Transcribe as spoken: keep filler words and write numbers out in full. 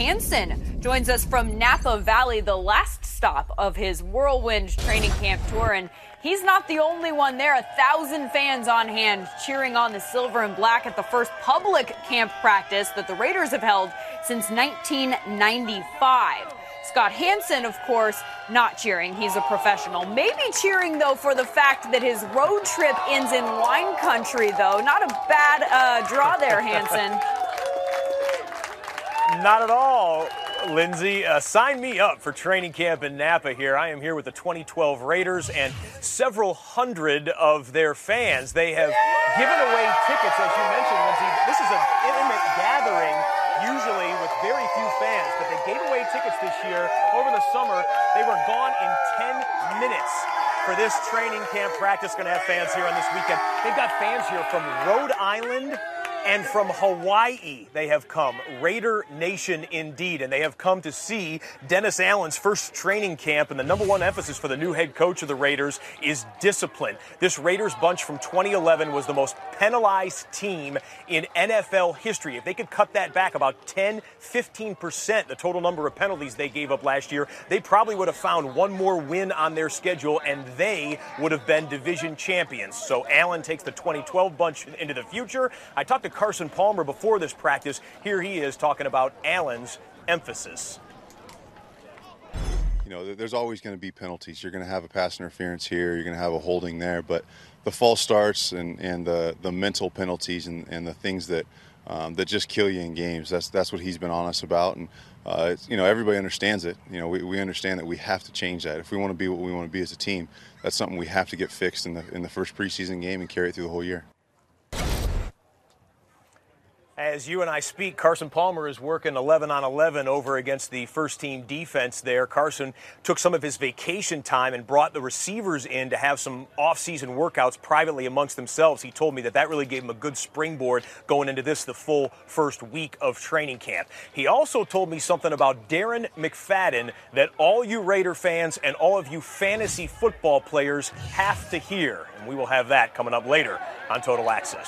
Hansen joins us from Napa Valley, the last stop of his whirlwind training camp tour. And he's not the only one there. A thousand fans on hand cheering on the silver and black at the first public camp practice that the Raiders have held since nineteen ninety-five. Scott Hansen, of course, not cheering. He's a professional. Maybe cheering, though, for the fact that his road trip ends in wine country, though. Not a bad uh, draw there, Hansen. Not at all, Lindsay. Uh, sign me up for training camp in Napa here. I am here with the twenty twelve Raiders and several hundred of their fans. They have given away tickets, as you mentioned, Lindsay. This is an intimate gathering, usually with very few fans, but they gave away tickets this year over the summer. They were gone in ten minutes for this training camp practice. Going to have fans here on this weekend. They've got fans here from Rhode Island and from Hawaii. They have come. Raider Nation indeed. And they have come to see Dennis Allen's first training camp. And the number one emphasis for the new head coach of the Raiders is discipline. This Raiders bunch from twenty eleven was the most penalized team in N F L history. If they could cut that back about ten, fifteen percent, the total number of penalties they gave up last year, they probably would have found one more win on their schedule, and they would have been division champions. So Allen takes the twenty twelve bunch into the future. I talked to Carson Palmer before this practice. Here he is talking about Allen's emphasis. You know, there's always going to be penalties. You're going to have a pass interference here. You're going to have a holding there. But the false starts and, and the, the mental penalties and, and the things that um, that just kill you in games, that's that's what he's been honest about. And, uh, it's, you know, everybody understands it. You know, we, we understand that we have to change that. If we want to be what we want to be as a team, that's something we have to get fixed in the in the first preseason game and carry it through the whole year. As you and I speak, Carson Palmer is working eleven on eleven over against the first-team defense there. Carson took some of his vacation time and brought the receivers in to have some off-season workouts privately amongst themselves. He told me that that really gave him a good springboard going into this, the full first week of training camp. He also told me something about Darren McFadden that all you Raider fans and all of you fantasy football players have to hear. And we will have that coming up later on Total Access.